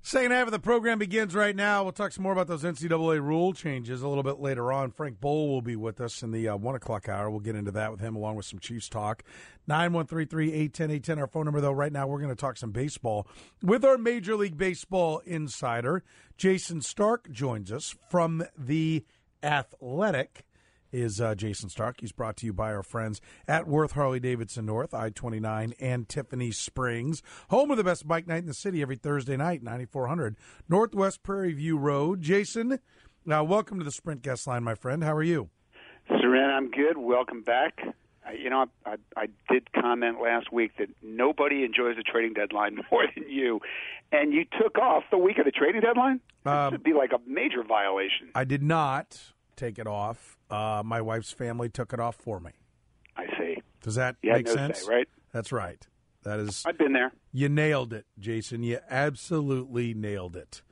Second half of the program begins right now. We'll talk some more about those NCAA rule changes a little bit later on. Frank Bowl will be with us in the 1 o'clock hour. We'll get into that with him along with some Chiefs talk. 913-3810810, our phone number, though. Right now we're going to talk some baseball with our Major League Baseball insider. Jayson Stark joins us from The Athletic. Is Jayson Stark. He's brought to you by our friends at Worth Harley-Davidson North, I-29, and Tiffany Springs. Home of the best bike night in the city every Thursday night, 9400 Northwest Prairie View Road. Jayson, welcome to the Sprint Guest Line, my friend. How are you? Saran, I'm good. Welcome back. I did comment last week that nobody enjoys the trading deadline more than you, and you took off the week of the trading deadline? This would be like a major violation. I did not take it off. My wife's family took it off for me. I see. Does that you make had no sense? Say, right? That's right. That is. I've been there. You nailed it, Jayson. You absolutely nailed it.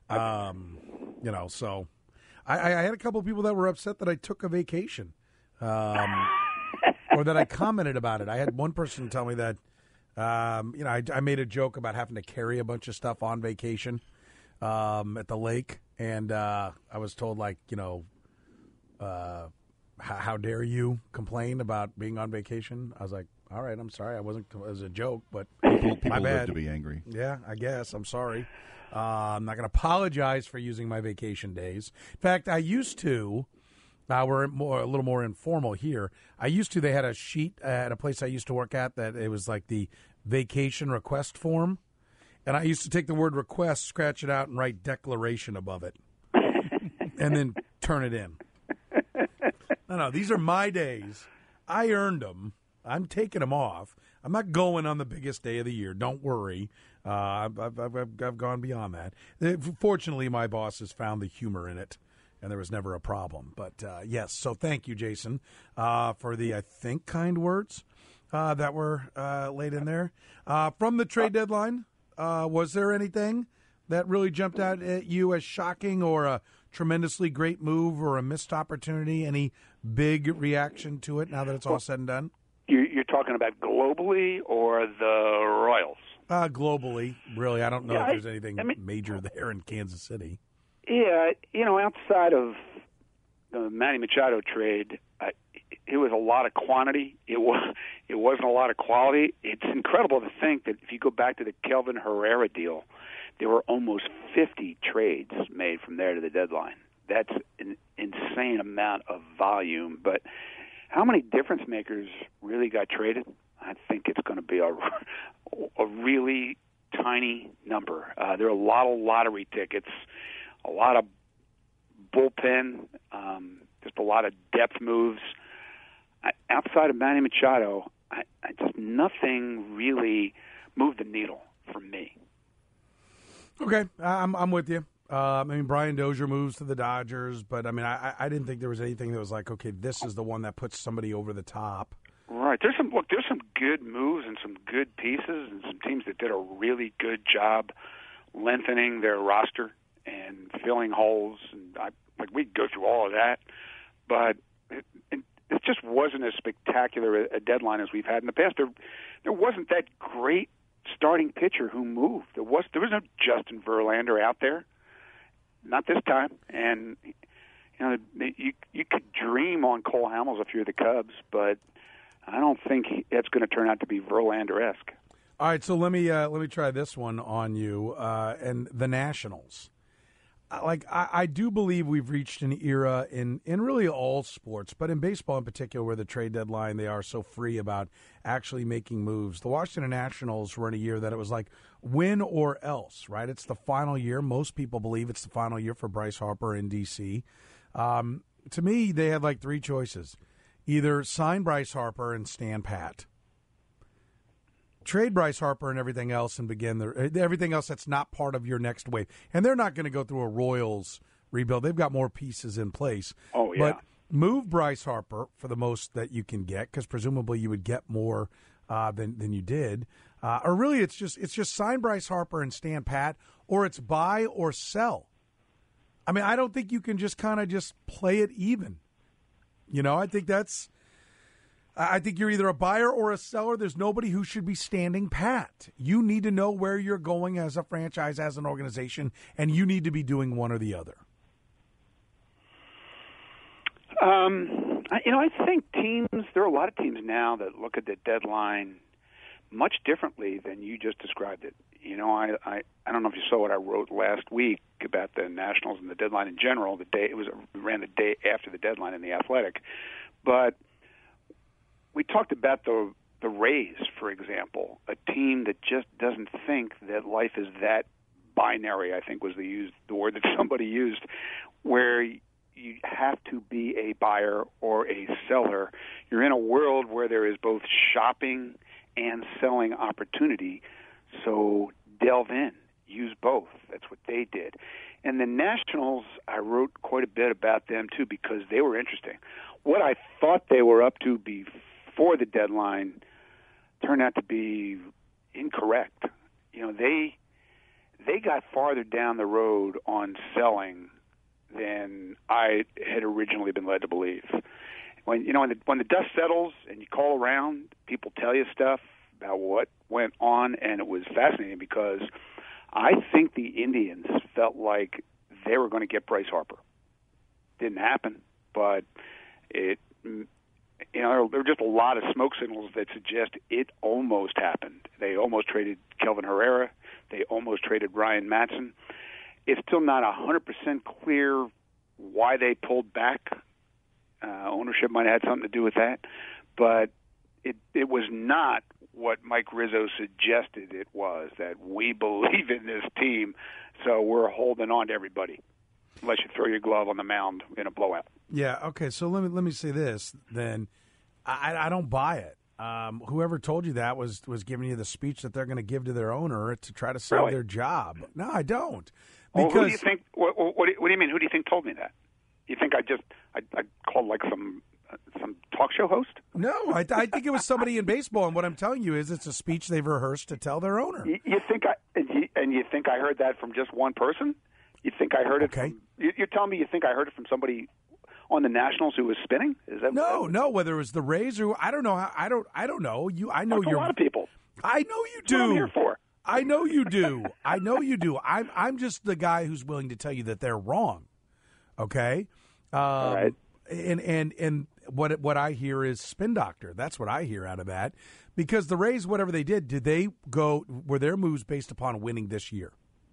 So I had a couple of people that were upset that I took a vacation, or that I commented about it. I had one person tell me that, I made a joke about having to carry a bunch of stuff on vacation at the lake, and I was told, how dare you complain about being on vacation? I was like, all right, I'm sorry. I wasn't, it was a joke, but people my bad. live to be angry. Yeah, I guess. I'm sorry. I'm not going to apologize for using my vacation days. In fact, I used to, we're a little more informal here. They had a sheet at a place I used to work at that it was like the vacation request form. And I used to take the word request, scratch it out, and write declaration above it. And then turn it in. No, these are my days. I earned them. I'm taking them off. I'm not going on the biggest day of the year. Don't worry. I've gone beyond that. Fortunately, my boss has found the humor in it, and there was never a problem. But, yes, so thank you, Jayson, for the, I think, kind words that were laid in there. From the trade deadline, was there anything that really jumped out at you as shocking or a tremendously great move or a missed opportunity? Any big reaction to it now that it's all said and done? You're talking about globally or the Royals? Globally, really. I don't know if there's anything major there in Kansas City. Yeah, outside of the Manny Machado trade, it was a lot of quantity. It wasn't a lot of quality. It's incredible to think that if you go back to the Kelvin Herrera deal, there were almost 50 trades made from there to the deadline. That's an insane amount of volume. But how many difference makers really got traded? I think it's going to be a really tiny number. There are a lot of lottery tickets, a lot of bullpen, just a lot of depth moves. Outside of Manny Machado, I just nothing really moved the needle for me. Okay, I'm with you. Brian Dozier moves to the Dodgers, but I didn't think there was anything that was like, okay, this is the one that puts somebody over the top. Right. There's some good moves and some good pieces and some teams that did a really good job lengthening their roster and filling holes. And we'd go through all of that, but it just wasn't as spectacular a deadline as we've had in the past. There wasn't that great starting pitcher who moved. There was no Justin Verlander out there, not this time. And you could dream on Cole Hamels if you're the Cubs, but I don't think it's going to turn out to be Verlander-esque. All right, so let me try this one on you and the Nationals. I do believe we've reached an era in really all sports, but in baseball in particular, where the trade deadline, they are so free about actually making moves. The Washington Nationals were in a year that it was like win or else, right? It's the final year. Most people believe it's the final year for Bryce Harper in D.C. To me, they had like three choices. Either sign Bryce Harper and stand pat, trade Bryce Harper and everything else and begin everything else that's not part of your next wave. And they're not going to go through a Royals rebuild. They've got more pieces in place. Oh, yeah. But move Bryce Harper for the most that you can get, because presumably you would get more than you did. Or really it's just sign Bryce Harper and stand pat, or it's buy or sell. I don't think you can just kind of just play it even. I think that's I think you're either a buyer or a seller. There's nobody who should be standing pat. You need to know where you're going as a franchise, as an organization, and you need to be doing one or the other. I think there are a lot of teams now that look at the deadline much differently than you just described it. I don't know if you saw what I wrote last week about the Nationals and the deadline in general. Ran the day after the deadline in The Athletic, but we talked about the Rays, for example, a team that just doesn't think that life is that binary. I think was the word that somebody used, where you have to be a buyer or a seller. You're in a world where there is both shopping and selling opportunity. So delve in, use both. That's what they did. And the Nationals, I wrote quite a bit about them too because they were interesting. What I thought they were up to before the deadline turned out to be incorrect. They got farther down the road on selling than I had originally been led to believe. When the dust settles and you call around, people tell you stuff about what went on, and it was fascinating because I think the Indians felt like they were going to get Bryce Harper. Didn't happen, but there were just a lot of smoke signals that suggest it almost happened. They almost traded Kelvin Herrera. They almost traded Ryan Madson. It's still not 100% clear why they pulled back. Ownership might have had something to do with that, but it was not what Mike Rizzo suggested it was, that we believe in this team, so we're holding on to everybody, unless you throw your glove on the mound in a blowout. Yeah, okay, so let me say this, then. I don't buy it. Whoever told you that was giving you the speech that they're going to give to their owner to try to save their job. No, I don't. Because, who do you think? What do you mean? Who do you think told me that? You think I called like some talk show host? No, I think it was somebody in baseball. And what I'm telling you is, it's a speech they've rehearsed to tell their owner. You think I heard that from just one person? You think I heard it? Okay. You're telling me you think I heard it from somebody on the Nationals who was spinning? Is that no? Whether it was the Rays or I don't know. I don't know. I know you're a lot of people. I know you do. That's what I'm here for. I know you do. I know you do. I'm just the guy who's willing to tell you that they're wrong. Okay. All right. And what I hear is spin doctor. That's what I hear out of that. Because the Rays, whatever they did were their moves based upon winning this year?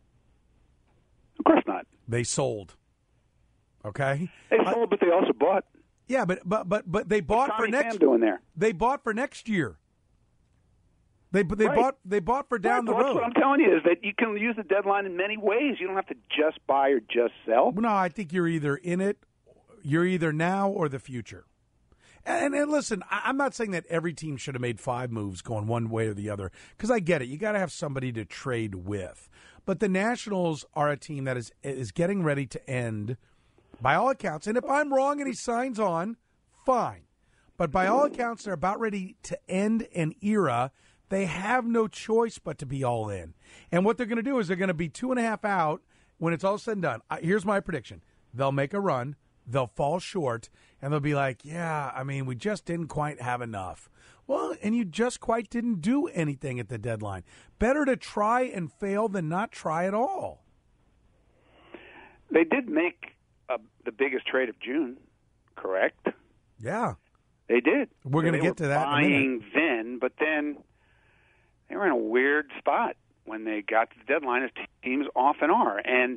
Of course not. They sold. Okay. They sold, but they also bought. Yeah, but they bought What's for Tommy next. Pham doing there? They bought for next year. They bought for down the road. That's what I'm telling you is that you can use the deadline in many ways. You don't have to just buy or just sell. No, I think you're either in it, you're either now or the future. And listen, I'm not saying that every team should have made 5 moves going one way or the other, because I get it. You got to have somebody to trade with. But the Nationals are a team that is getting ready to end, by all accounts. And if I'm wrong and he signs on, fine. But by all accounts, they're about ready to end an era. They have no choice but to be all in. And what they're going to do is they're going to be 2.5 out when it's all said and done. Here's my prediction. They'll make a run. They'll fall short. And they'll be like, yeah, I mean, we just didn't quite have enough. Well, and you just quite didn't do anything at the deadline. Better to try and fail than not try at all. They did make the biggest trade of June, correct? Yeah. They did. We're going to get to that in a minute. Buying then, but then they were in a weird spot when they got to the deadline, as teams often are. And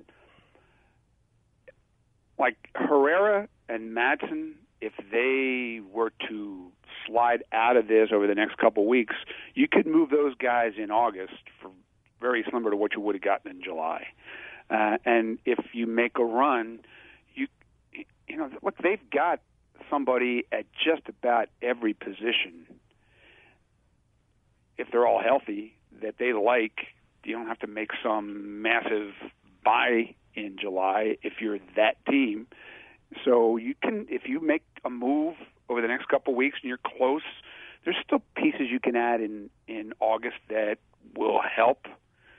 like Herrera and Madson, if they were to slide out of this over the next couple of weeks, you could move those guys in August for very similar to what you would have gotten in July. And if you make a run, look, they've got somebody at just about every position, if they're all healthy, that they like. You don't have to make some massive buy in July if you're that team. So you can, if you make a move over the next couple of weeks and you're close, there's still pieces you can add in August that will help.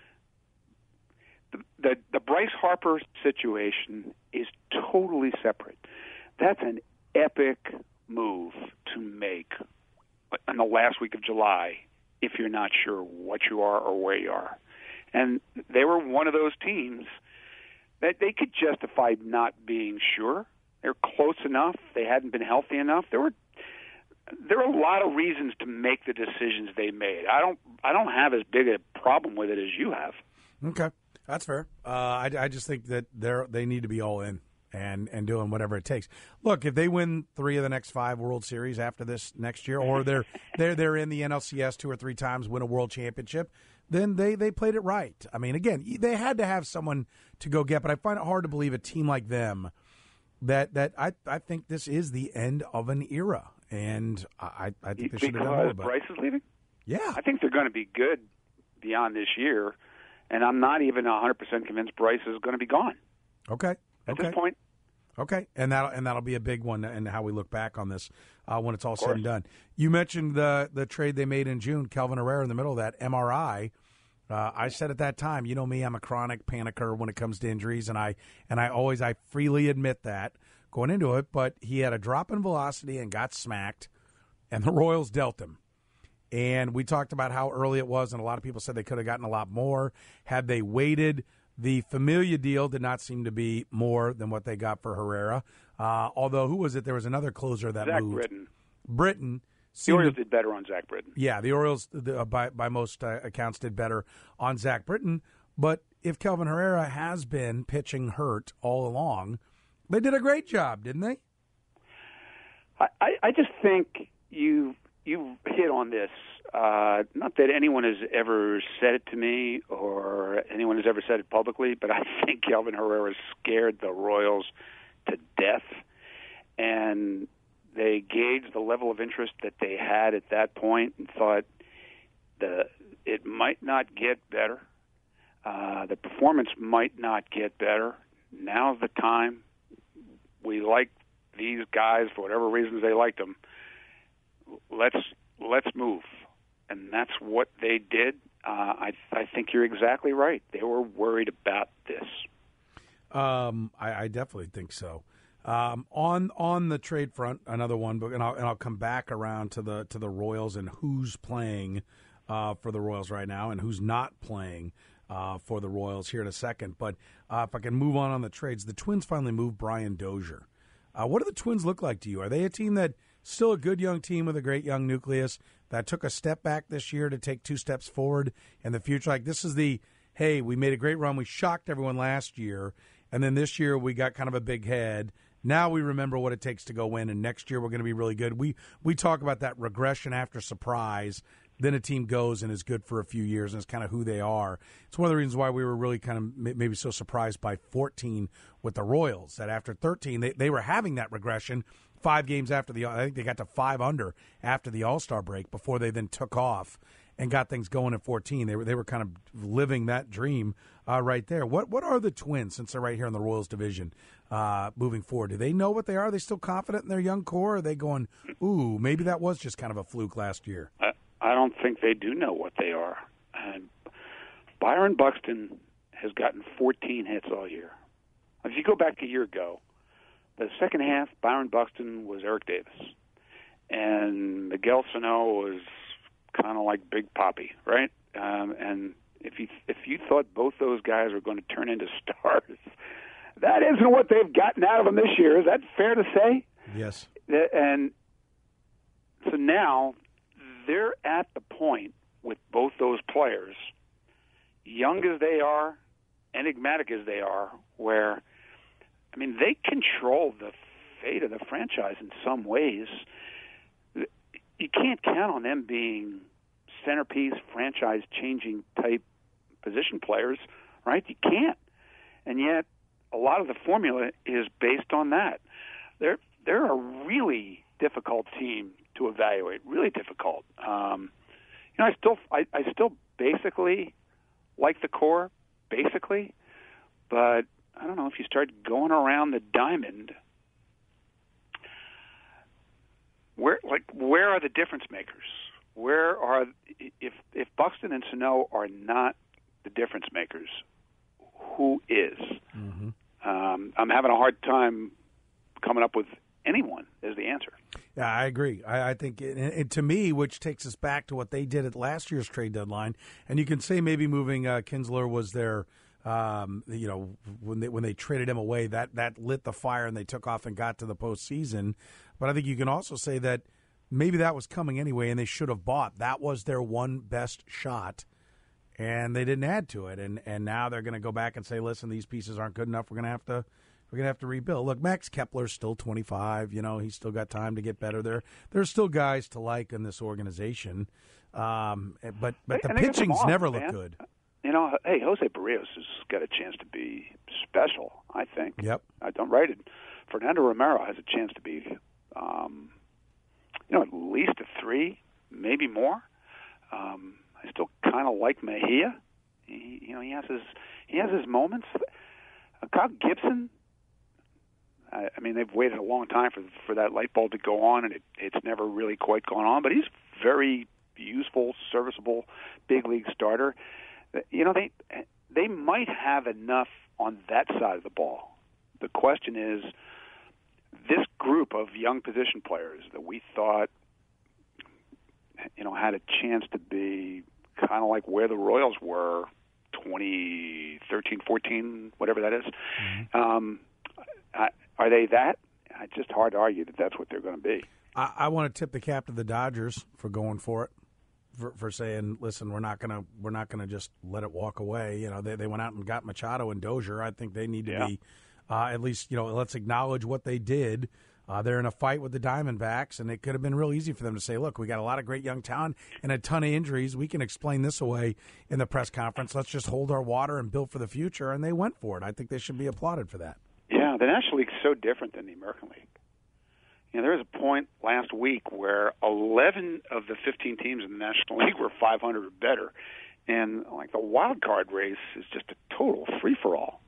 The Bryce Harper situation is totally separate. That's an epic move to make in the last week of July if you're not sure what you are or where you are. And they were one of those teams that they could justify not being sure. They're close enough. They hadn't been healthy enough. There were a lot of reasons to make the decisions they made. I don't have as big a problem with it as you have. Okay, that's fair. I just think that they need to be all in and doing whatever it takes. Look, if they win 3 of the next 5 World Series after this next year, or they're in the NLCS 2 or 3 times, win a World Championship, then they played it right. I mean, again, they had to have someone to go get, but I find it hard to believe a team like them that I think this is the end of an era, and I think they should have done more. Because Bryce is leaving? Yeah. I think they're going to be good beyond this year, and I'm not even 100% convinced Bryce is going to be gone. Okay. At this point. Okay, and that'll be a big one in how we look back on this when it's all said and done. You mentioned the trade they made in June, Kelvin Herrera in the middle of that, MRI. I said at that time, you know me, I'm a chronic panicker when it comes to injuries, and I freely admit that going into it. But he had a drop in velocity and got smacked, and the Royals dealt him. And we talked about how early it was, and a lot of people said they could have gotten a lot more had they waited. The Familia deal did not seem to be more than what they got for Herrera. Although, who was it? There was another closer that Zach moved. Britton. Britton. The Orioles did better on Zach Britton. Yeah, the Orioles, by most accounts, did better on Zach Britton. But if Kelvin Herrera has been pitching hurt all along, they did a great job, didn't they? I just think you hit on this. Not that anyone has ever said it to me or anyone has ever said it publicly, but I think Kelvin Herrera scared the Royals to death, and they gauged the level of interest that they had at that point and thought it might not get better. The performance might not get better. Now's the time. We like these guys for whatever reasons they liked them. Let's move. And that's what they did. I think you're exactly right. They were worried about this. I definitely think so. On the trade front, another one, and I'll come back around to the Royals and who's playing for the Royals right now and who's not playing for the Royals here in a second. But if I can move on the trades, the Twins finally moved Brian Dozier. What do the Twins look like to you? Are they a team that still a good young team with a great young nucleus that took a step back this year to take 2 steps forward in the future? Like, this is hey, we made a great run. We shocked everyone last year, and then this year we got kind of a big head. Now we remember what it takes to go win, and next year we're going to be really good. We talk about that regression after surprise. Then a team goes and is good for a few years, and it's kind of who they are. It's one of the reasons why we were really kind of maybe so surprised by 14 with the Royals, that after 13 they were having that regression 5 games after I think they got to 5 under after the All-Star break before they then took off and got things going at 14. They were kind of living that dream right there. What are the Twins, since they're right here in the Royals division, moving forward? Do they know what they are? Are they still confident in their young core? Or are they going, ooh, maybe that was just kind of a fluke last year? I don't think they do know what they are. And Byron Buxton has gotten 14 hits all year. If you go back a year ago, the second half, Byron Buxton was Eric Davis. And Miguel Sano was kind of like Big Papi, right? And if you thought both those guys were going to turn into stars, that isn't what they've gotten out of them this year. Is that fair to say? Yes. And so now they're at the point with both those players, young as they are, enigmatic as they are, where, I mean, they control the fate of the franchise in some ways. You can't count on them being centerpiece, franchise-changing type position players, right? You can't. And yet, a lot of the formula is based on that. They're a really difficult team to evaluate, really difficult. I still basically like the core, basically, but I don't know, if you start going around the diamond, where are the difference makers? Where are, if Buxton and Sano are not the difference makers, who is? Mm-hmm. I'm having a hard time coming up with anyone as the answer. Yeah, I agree. I think, to me, which takes us back to what they did at last year's trade deadline, and you can say maybe moving Kinsler was their, when they traded him away, that lit the fire and they took off and got to the postseason. But I think you can also say that maybe that was coming anyway, and they should have bought. That was their one best shot, and they didn't add to it. And now they're going to go back and say, listen, these pieces aren't good enough. We're going to have to rebuild. Look, Max Kepler's still 25. He's still got time to get better. There's still guys to like in this organization, but the pitching's never looked good. Hey, Jose Barrios has got a chance to be special, I think. Yep. I don't write it. Fernando Romero has a chance to be, at least a 3, maybe more. I still kind of like Mejia. He has his moments. Kyle Gibson. I mean, they've waited a long time for that light bulb to go on, and it's never really quite gone on. But he's very useful, serviceable, big league starter. They might have enough on that side of the ball. The question is, this group of young position players that we thought, had a chance to be kind of like where the Royals were 2013, 14, whatever that is. Mm-hmm. Are they that? It's just hard to argue that that's what they're going to be. I want to tip the cap to the Dodgers for going for it, for saying, listen, we're not gonna just let it walk away. They went out and got Machado and Dozier. I think they need to be at least, let's acknowledge what they did. They're in a fight with the Diamondbacks, and it could have been real easy for them to say, look, we got a lot of great young talent and a ton of injuries. We can explain this away in the press conference. Let's just hold our water and build for the future, and they went for it. I think they should be applauded for that. Yeah, the National League's so different than the American League. There was a point last week where 11 of the 15 teams in the National League were 500 or better, and the wild card race is just a total free-for-all.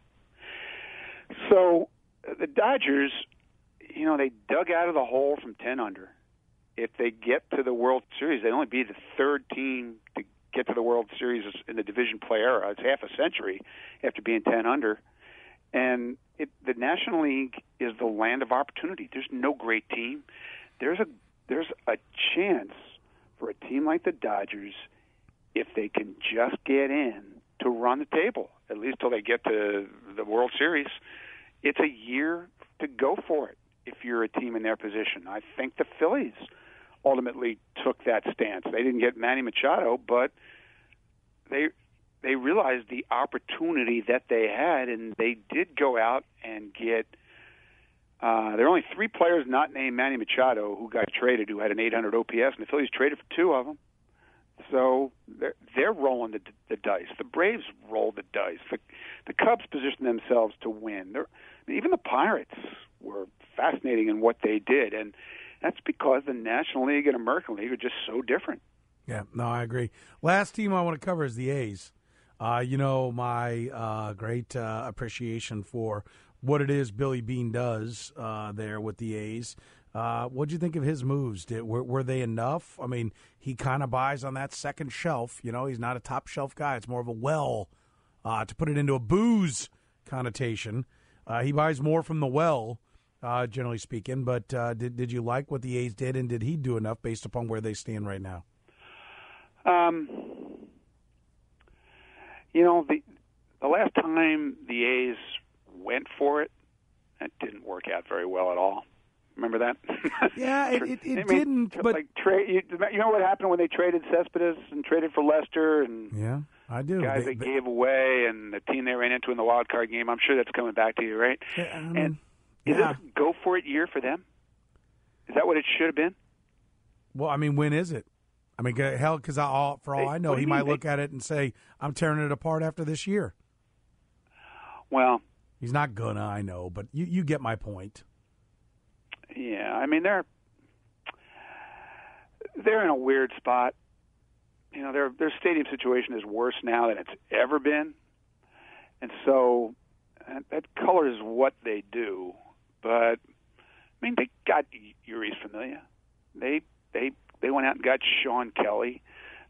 So the Dodgers, they dug out of the hole from 10 under. If they get to the World Series, they'd only be the third team to get to the World Series in the division play era. It's half a century after being 10 under. And the National League is the land of opportunity. There's no great team. There's a chance for a team like the Dodgers, if they can just get in, to run the table, at least till they get to the World Series. It's a year to go for it if you're a team in their position. I think the Phillies ultimately took that stance. They didn't get Manny Machado, but they realized the opportunity that they had, and they did go out and get there are only 3 players not named Manny Machado who got traded who had an 800 OPS, and the Phillies traded for 2 of them. So they're rolling the dice. The Braves rolled the dice. The Cubs positioned themselves to win. Even the Pirates were fascinating in what they did, and that's because the National League and American League are just so different. Yeah, no, I agree. Last team I want to cover is the A's. My great appreciation for what it is Billy Beane does there with the A's. What'd you think of his moves? Were they enough? I mean, he kind of buys on that second shelf. He's not a top shelf guy. It's more of a well, to put it into a booze connotation. He buys more from the well, generally speaking. But did you like what the A's did, and did he do enough based upon where they stand right now? The last time the A's went for it, that didn't work out very well at all. Remember that? Yeah, it didn't. But you know what happened when they traded Cespedes and traded for Lester and yeah, I do. Guys they gave away and the team they ran into in the wild card game. I'm sure that's coming back to you, right? Yeah, and is this a go for it year for them? Is that what it should have been? Well, I mean, when is it? I mean, hell, because for all I know, he might look at it and say, I'm tearing it apart after this year. Well, he's not gonna, I know, but you get my point. Yeah, I mean, they're in a weird spot. Their stadium situation is worse now than it's ever been. And so that colors what they do. But, I mean, they got Yuri's Familia. They went out and got Sean Kelly.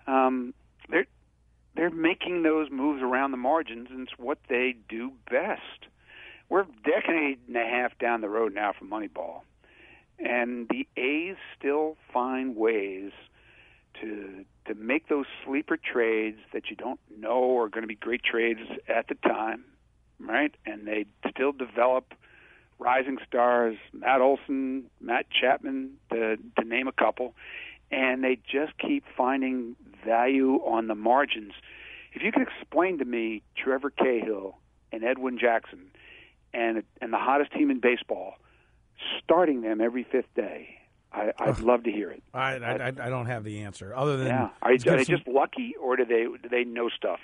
They're making those moves around the margins, and it's what they do best. We're a decade and a half down the road now from Moneyball, And the A's still find ways to make those sleeper trades that you don't know are going to be great trades at the time, right? And they still develop rising stars, Matt Olson, Matt Chapman, to name a couple, and they just keep finding value on the margins. If you could explain to me Trevor Cahill and Edwin Jackson and the hottest team in baseball, starting them every fifth day, I'd love to hear it. I don't have the answer other than are they just lucky, or do they know stuff?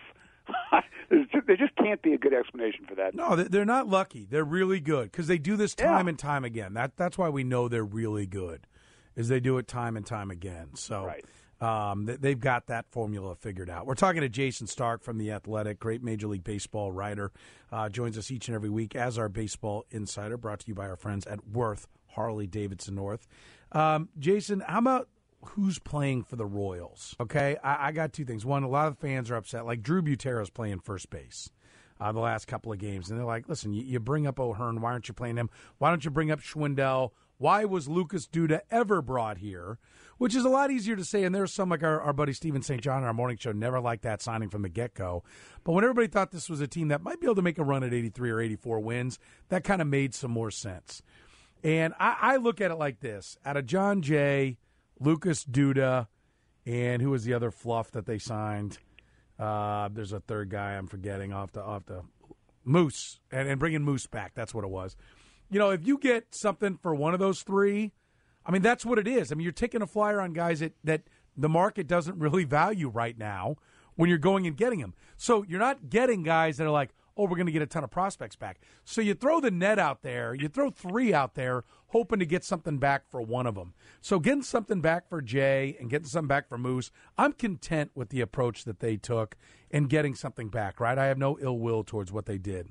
There just can't be a good explanation for that. No, they're not lucky. They're really good because they do this time and time again. That's why we know they're really good, is they do it time and time again. So right. They've got that formula figured out. We're talking to Jayson Stark from The Athletic, great Major League Baseball writer. Joins us each and every week as our baseball insider, brought to you by our friends at Worth Harley-Davidson North. Jason, how about who's playing for the Royals? Okay, I got two things. One, a lot of fans are upset. Like Drew Butera's playing first base the last couple of games. And they're like, listen, you bring up O'Hearn. Why aren't you playing him? Why don't you bring up Schwindel? Why was Lucas Duda ever brought here? Which is a lot easier to say. And there's some, like our buddy Steven St. John on our morning show, never liked that signing from the get-go. But when everybody thought this was a team that might be able to make a run at 83 or 84 wins, that kind of made some more sense. And I look at it like this. Out of John Jay, Lucas Duda, and who was the other fluff that they signed? There's a third guy I'm forgetting off the Moose, and bringing Moose back. That's what it was. You know, if you get something for one of those three, I mean, that's what it is. I mean, you're taking a flyer on guys that the market doesn't really value right now when you're going and getting them. So you're not getting guys that are like, oh, we're going to get a ton of prospects back. So you throw the net out there, you throw three out there, hoping to get something back for one of them. So getting something back for Jay and getting something back for Moose, I'm content with the approach that they took and getting something back, right? I have no ill will towards what they did.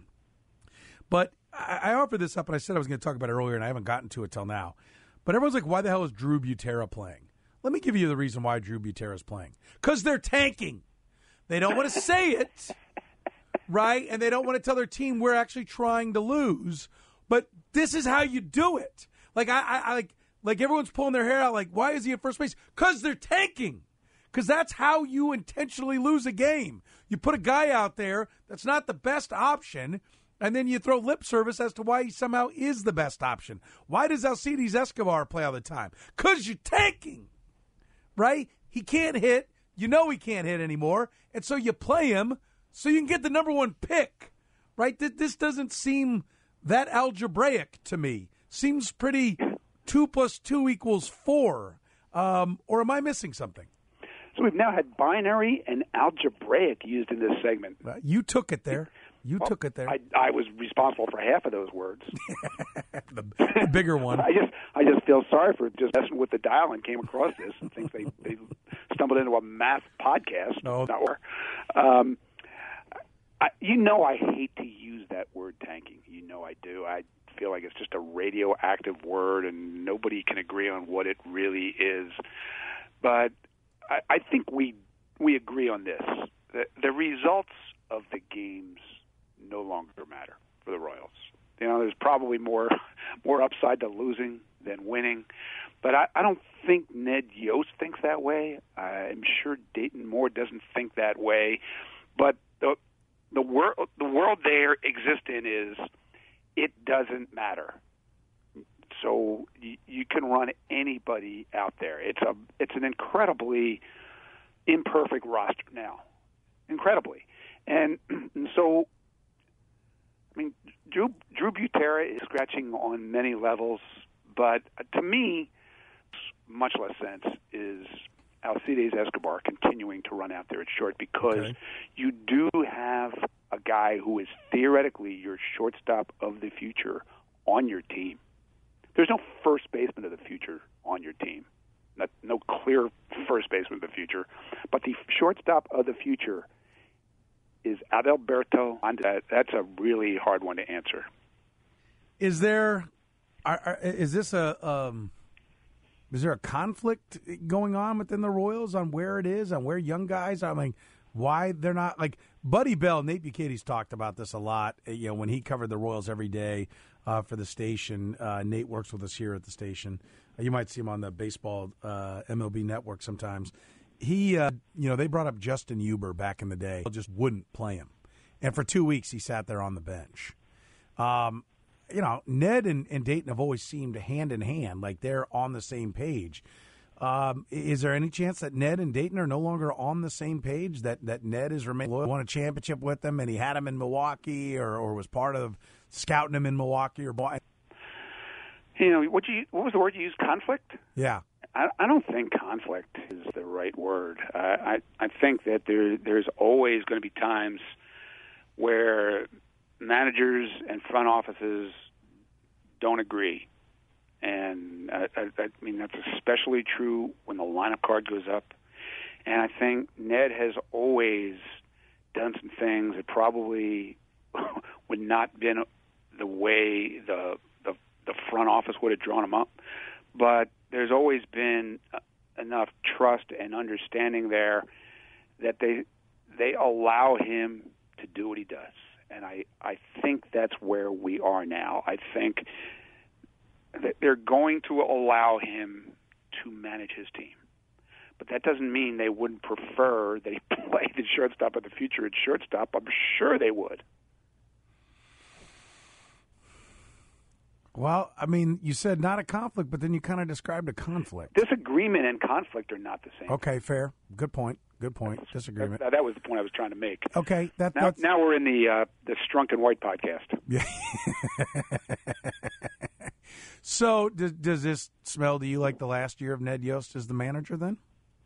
But I offered this up, and I said I was going to talk about it earlier, and I haven't gotten to it till now. But everyone's like, why the hell is Drew Butera playing? Let me give you the reason why Drew Butera is playing. Because they're tanking. They don't want to say it. Right? And they don't want to tell their team we're actually trying to lose. But this is how you do it. Like I like everyone's pulling their hair out like, why is he at first base? Because they're tanking. Because that's how you intentionally lose a game. You put a guy out there that's not the best option, and then you throw lip service as to why he somehow is the best option. Why does Alcides Escobar play all the time? Because you're tanking. Right? He can't hit. You know he can't hit anymore. And so you play him so you can get the number one pick, right? This doesn't seem that algebraic to me. Seems pretty 2 + 2 = 4. Or am I missing something? So we've now had binary and algebraic used in this segment. You took it there. Took it there. I was responsible for half of those words. the bigger one. I just feel sorry for just messing with the dial and came across this and think they stumbled into a math podcast. No. I hate to use that word tanking. You know I do. I feel like it's just a radioactive word, and nobody can agree on what it really is. But I think we agree on this. The results of the games no longer matter for the Royals. You know, there's probably more upside to losing than winning. But I don't think Ned Yost thinks that way. I'm sure Dayton Moore doesn't think that way. But the world they exist in is it doesn't matter. So you can run anybody out there. It's an incredibly imperfect roster now, incredibly, and so I mean Drew Butera is scratching on many levels, but to me, much less sense is Alcides Escobar continuing to run out there at short because you do have a guy who is theoretically your shortstop of the future on your team. There's no first baseman of the future on your team. No clear first baseman of the future. But the shortstop of the future is Adalberto. That's a really hard one to answer. Is there a conflict going on within the Royals on where it is, on where young guys? I mean, why they're not like Buddy Bell. Nate Bucatie's talked about this a lot. When he covered the Royals every day for the station. Nate works with us here at the station. You might see him on the baseball MLB network sometimes. He, they brought up Justin Huber back in the day. Just wouldn't play him, and for 2 weeks he sat there on the bench. Ned and Dayton have always seemed hand in hand, like they're on the same page. Is there any chance that Ned and Dayton are no longer on the same page? That Ned is won a championship with them, and he had him in Milwaukee, or was part of scouting him in Milwaukee, or what was the word you used? Conflict? Yeah. I don't think conflict is the right word. I think that there's always going to be times where managers and front offices don't agree. And I mean, that's especially true when the lineup card goes up. And I think Ned has always done some things that probably would not been the way the front office would have drawn him up. But there's always been enough trust and understanding there that they allow him to do what he does. And I think that's where we are now. I think that they're going to allow him to manage his team. But that doesn't mean they wouldn't prefer that he play the shortstop of the future at shortstop. I'm sure they would. Well, I mean, you said not a conflict, but then you kind of described a conflict. Disagreement and conflict are not the same. Okay, fair. Good point. Disagreement. That was the point I was trying to make. Okay. Now we're in the Strunk and White podcast. Yeah. So does this smell to you like the last year of Ned Yost as the manager then?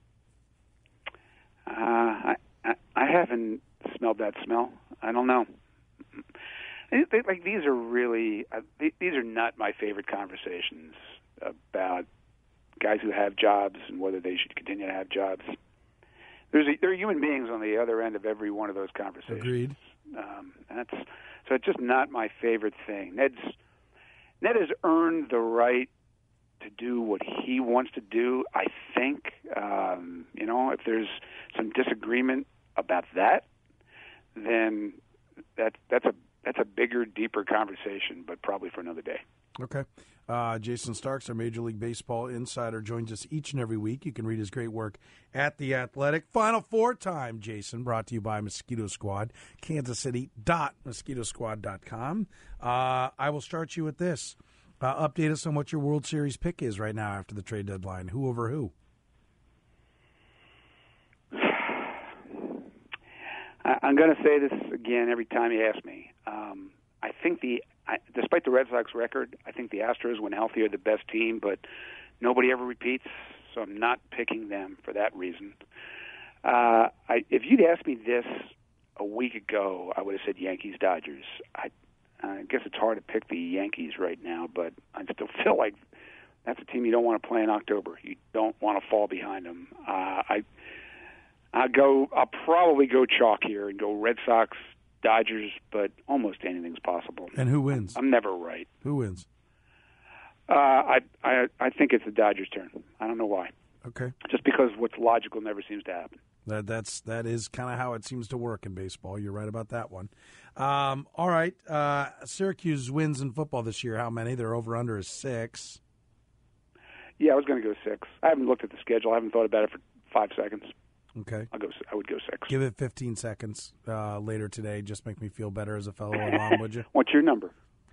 I haven't smelled that smell. I don't know. These are really these are not my favorite conversations about guys who have jobs and whether they should continue to have jobs. There are human beings on the other end of every one of those conversations. Agreed. So it's just not my favorite thing. Ned has earned the right to do what he wants to do. I think if there's some disagreement about that, then that's a bigger, deeper conversation, but probably for another day. Okay. Jayson Starks, our Major League Baseball insider, joins us each and every week. You can read his great work at The Athletic. Final Four time, Jason, brought to you by Mosquito Squad, kansascity.mosquitosquad.com. I will start you with this. Update us on what your World Series pick is right now after the trade deadline. Who over who? I'm going to say this again every time you ask me. I think despite the Red Sox record, I think the Astros, when healthy, are the best team, but nobody ever repeats, so I'm not picking them for that reason. If you'd asked me this a week ago, I would have said Yankees-Dodgers. I guess it's hard to pick the Yankees right now, but I still feel like that's a team you don't want to play in October. You don't want to fall behind them. I'll probably go chalk here and go Red Sox, Dodgers, but almost anything's possible. And who wins? I'm never right. Who wins? I think it's the Dodgers' turn. I don't know why. Okay. Just because what's logical never seems to happen. That is kind of how it seems to work in baseball. You're right about that one. All right. Syracuse wins in football this year. How many? Their over-under is 6. Yeah, I was going to go 6. I haven't looked at the schedule. I haven't thought about it for 5 seconds. Okay. I would go 6. Give it 15 seconds later today. Just make me feel better as a fellow alum, would you? What's your number?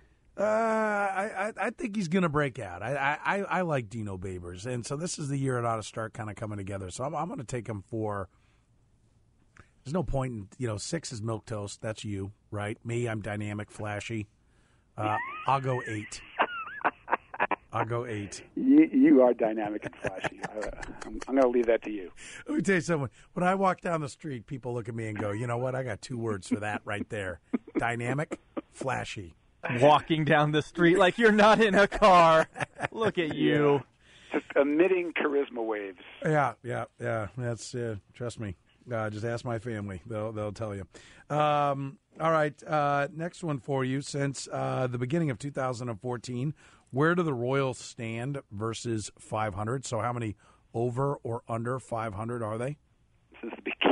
I think he's going to break out. I like Dino Babers, and so this is the year it ought to start kind of coming together. So I'm going to take him for. There's no point in 6 is milquetoast. That's you, right? Me, I'm dynamic, flashy. I'll go 8. I'll go 8. You are dynamic and flashy. I'm going to leave that to you. Let me tell you something. When I walk down the street, people look at me and go, you know what? I got 2 words for that right there. Dynamic, flashy. Walking down the street like you're not in a car. Look at you. Yeah. Just emitting charisma waves. Yeah. That's trust me. Just ask my family; they'll tell you. All right, next one for you. Since the beginning of 2014, where do the Royals stand versus 500? So, how many over or under 500 are they? Since the beginning of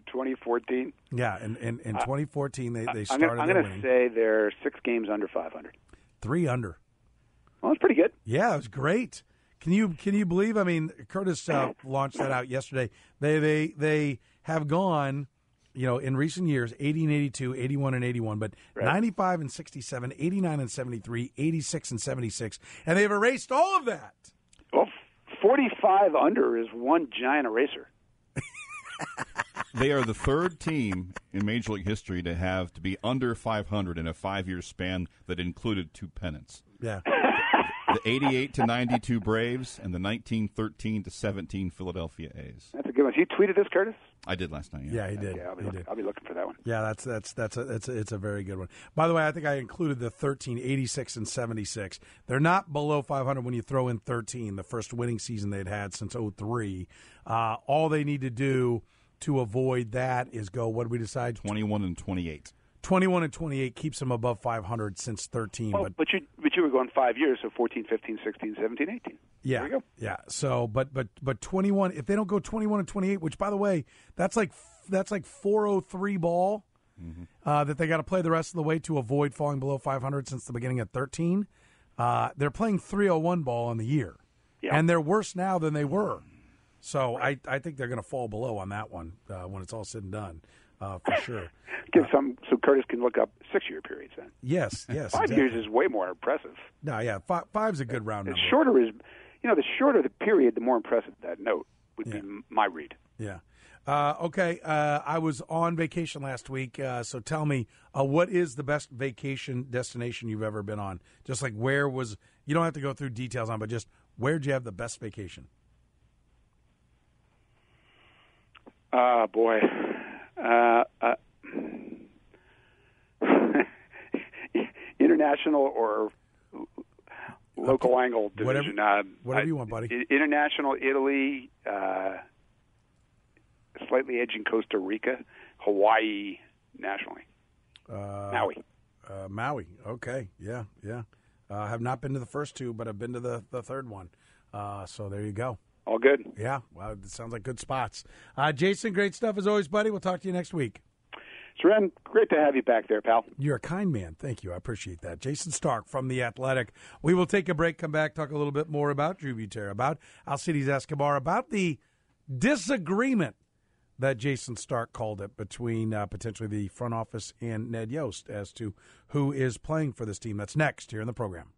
2014. Yeah, in 2014 they I'm started. going to say they're 6 games under 500. 3 under. Well, that's pretty good. Yeah, it was great. Can you believe? I mean, Curtis launched that out yesterday. They have gone, in recent years, 80 and 82, 81 and 81, but right. 95 and 67, 89 and 73, 86 and 76, and they've erased all of that. Well, 45 under is one giant eraser. They are the third team in Major League history to be under 500 in a 5-year span that included 2 pennants. Yeah. The 88 to 92 Braves and the 1913 to 17 Philadelphia A's. That's a good one. You tweeted this, Curtis? I did last night. Yeah, he did. Okay, I'll be looking for that one. Yeah, it's a very good one. By the way, I think I included the 13, 86, and 76. They're not below 500 when you throw in 13, the first winning season they'd had since 03. All they need to do to avoid that is go, what did we decide? 21 and 28. 21 and 28 keeps them above 500 since 13. Oh, but you were going 5 years, so 14, 15, 16, 17, 18. Yeah, there we go. Yeah. So, but 21. If they don't go 21 and 28, which by the way, that's like 403 ball that they got to play the rest of the way to avoid falling below 500 since the beginning of 13. They're playing 301 ball on the year, and they're worse now than they were. So I think they're going to fall below on that one when it's all said and done. For sure. Give some so Curtis can look up 6-year periods then. Yes. 5 exactly. years is way more impressive. No, yeah, five's a good round number. The shorter the period, the more impressive that note would be my read. Yeah. Okay. I was on vacation last week, so tell me, what is the best vacation destination you've ever been on? Just like where was? You don't have to go through details on, but just where'd you have the best vacation? Boy. International or local angle division. Whatever you want, buddy. International, Italy, slightly edging Costa Rica, Hawaii, nationally. Maui. Maui. Okay. Yeah. I have not been to the first 2, but I've been to the third one. So there you go. All good. Yeah. Well, it sounds like good spots. Jason, great stuff as always, buddy. We'll talk to you next week. Seren, great to have you back there, pal. You're a kind man. Thank you. I appreciate that. Jason Stark from The Athletic. We will take a break, come back, talk a little bit more about Drew Butera, about Alcides Escobar, about the disagreement that Jason Stark called it between potentially the front office and Ned Yost as to who is playing for this team. That's next here in the program.